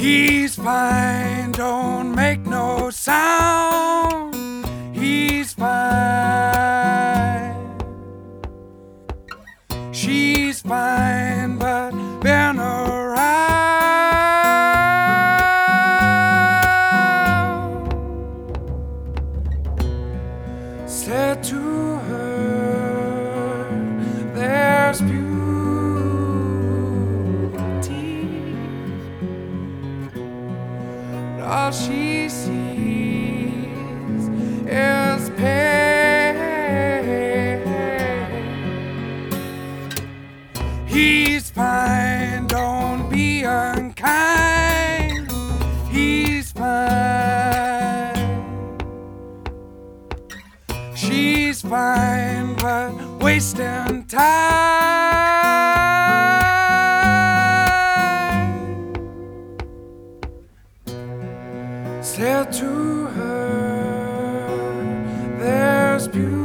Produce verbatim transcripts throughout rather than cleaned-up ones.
He's fine, don't make no sound. He's fine. She's fine, but been around. Said to her, there's beauty. All she sees is pain. He's fine, don't be unkind. He's fine. She's fine, but wasting time. Said to her, there's beauty,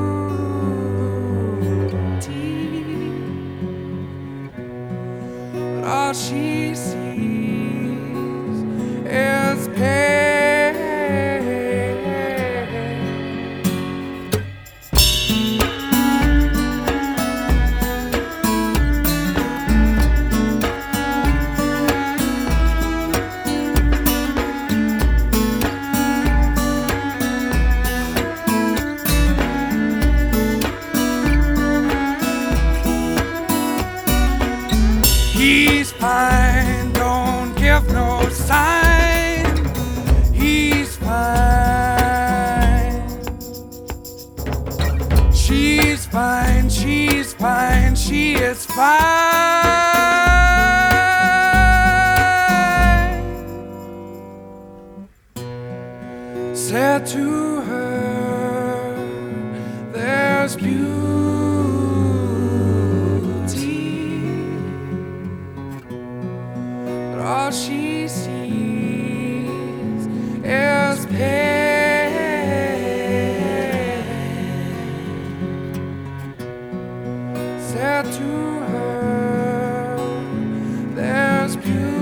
but all she sees is pain. He's fine, don't give no sign. He's fine. She's fine, she's fine, she is fine. Said to her, there's beauty. All she sees is pain. Said to her, there's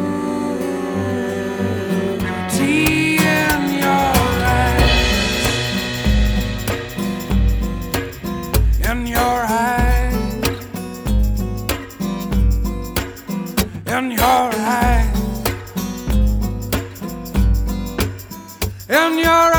beauty in your eyes, in your eyes, in your eyes. In your